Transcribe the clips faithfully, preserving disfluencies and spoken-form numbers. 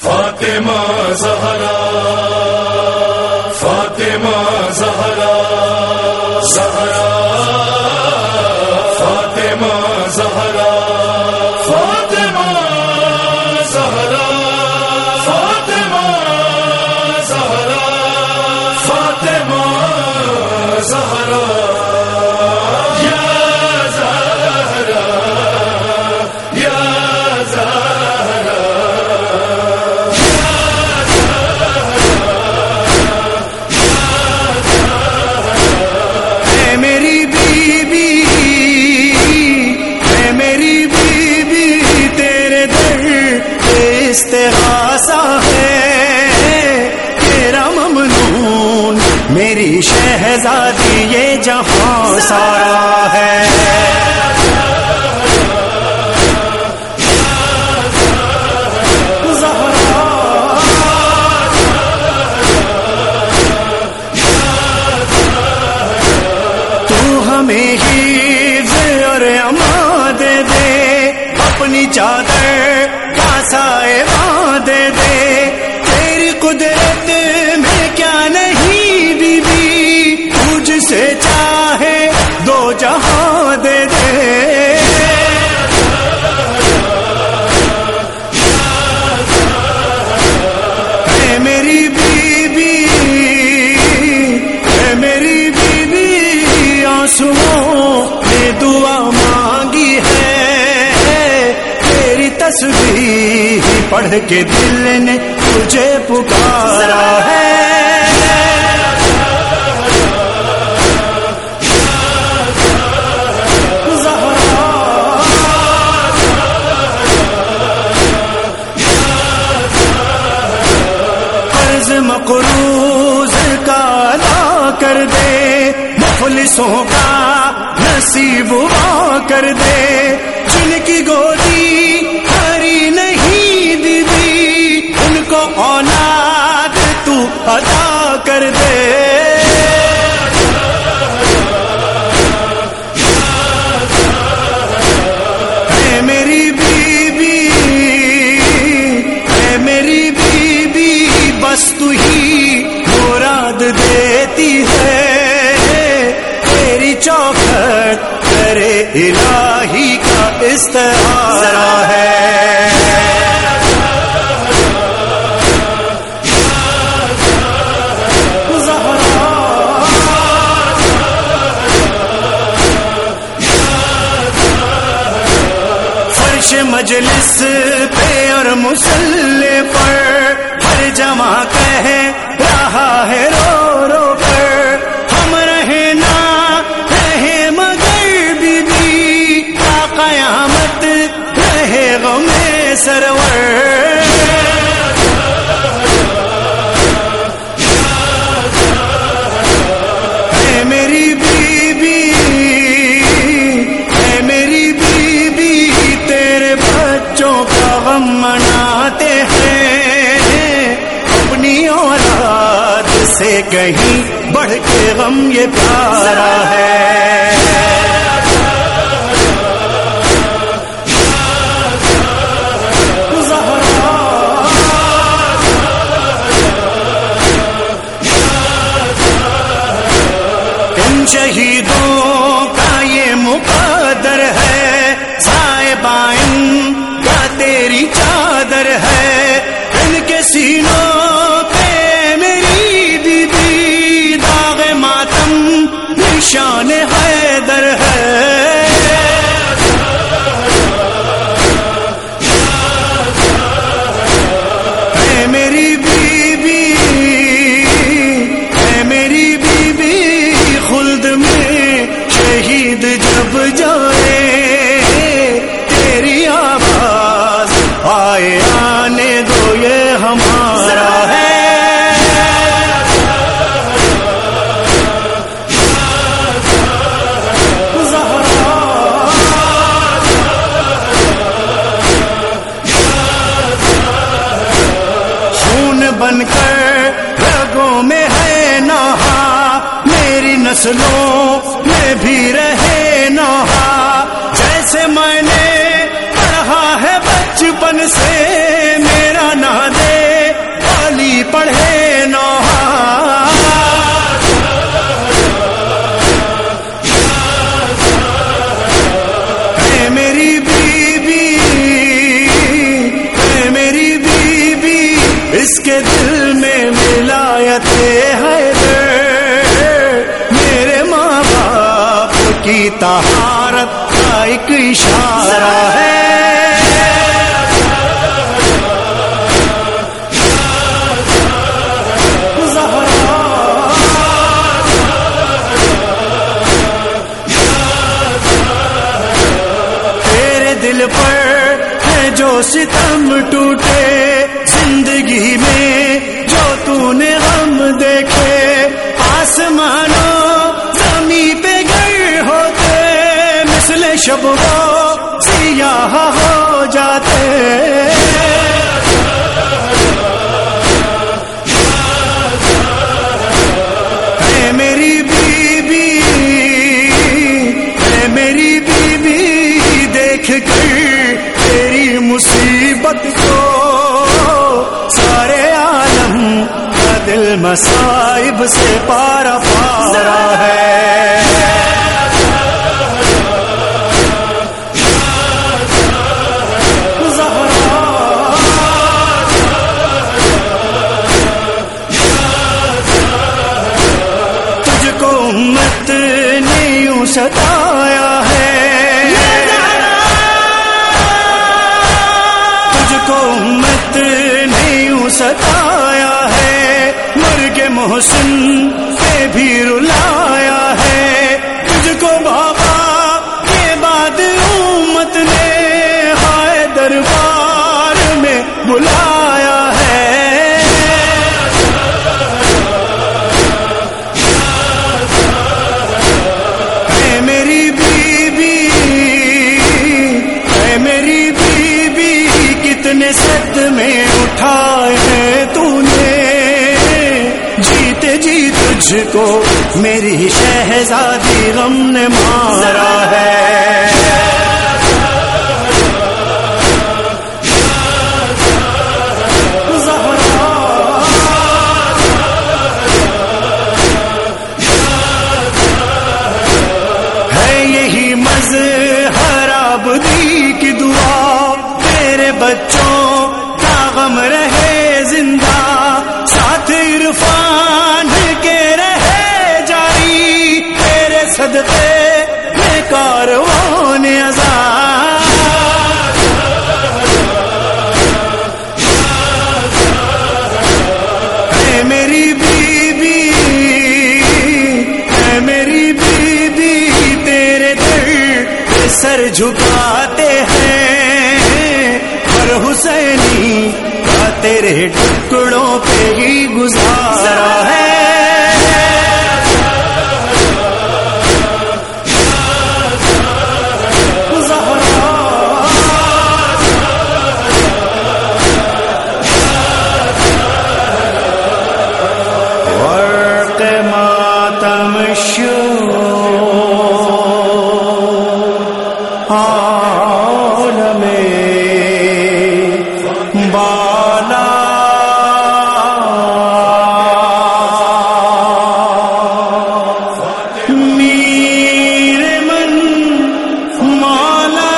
فاطمہ زہرا فاطمہ زہرا زہرا فاطمہ زہرا فاطمہ زہرا فاطمہ زہرا فاطمہ زہرا استغاثہ ہے تیرا ممنون، میری شہزادی یہ جہاں سارا ہے. تو ہمیں حفظ اور امان دے دے، اپنی چادر سائے دے دے، تیری قدرت میں کیا نہیں بی بی، تجھ سے چاہے دو جہاں دے دے. اے میری بی بی اے میری بی بی آنسوؤں نے دعا مانگی ہے، تصویر پڑھ کے دل نے تجھے پکارا ہے. قرض مقروض کا ادا کر دے، مفلسوں کا نصیب وا کر دے، جن کی گودی اولاد تو عطا کر دے. اے میری بی بی اے میری بی بی بس تو ہی مراد دیتی ہے، تیری چوکھٹ کرے الہی کا استعارہ ہے. مجلس پہ اور مصلی پر ہر جمع کہہ رہا ہے رو رو کر، ہم رہے نہ رہے مگر بی بی تا قیامت رہے غم سرور. اے میری بی بی اے میری بی بی تیرے بچوں کا غم مناتے ہیں، اپنی اولاد سے کہیں بڑھ کے غم یہ پیارا ہے. ان شہیدوں کا یہ مقدر ہے، صاحبائن کا تیری چادر ہے، ان کے سینوں پہ میری بی بی داغ ماتم نشان حیدر ہے. اے میری بی بی اے میری بی بی خلد میں شہید جب جائے، تیری آواز آئے آنے دو یہ ہمارا ہے. خون بن کر رگوں میں ہے نہا، میری نسلوں میں بھی رہے نہا، جیسے میں نے پڑھا ہے بچپن سے میرا نہ دے ٹوٹے زندگی میں جو تو نے غم دیکھے، آسمانوں زمین پہ گر ہوتے، مثل شب وہ سیاہ ہو جاتے. اے میری بیوی، اے میری بیوی، دیکھ کر تیری مصیبت کو سارے عالم کا دل مصائب سے پارا پارا ہے. تجھ کو امت نے یوں ستایا ہے، تجھ کو امت نے یوں ستایا ہے، مرگ محسن پہ بھی رلایا ہے. تجھ کو بابا کے بعد امت نے ہائے دربار میں بلایا ہے. اے میری بیوی، اے میری بیوی، کتنے صدمے اٹھائے ہیں تو نے، جیتے جی تجھ کو میری شہزادی غم نے مارا ہے. ہے یہی مظہر عبدی کی دعا، تیرے بچوں کا غم رہے زندہ، ساتھ عرفان کے رہے جاری، تیرے صدقے میں کاروان آزاد. اے میری بیوی، اے میری بیوی، تیرے در پہ سر جھکاتے ہیں، ہر حسینی کا تیرے ٹکڑوں پہ ہی گزارا ہے. ورق ماتم شو عالم بالا، میر من مالا،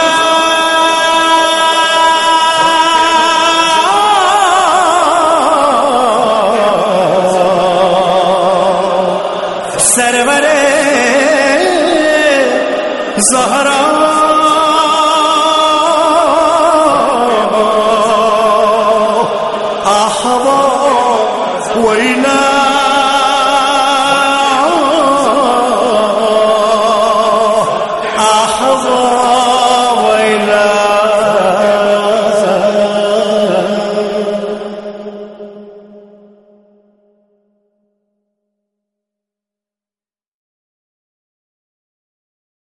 سرور زہرا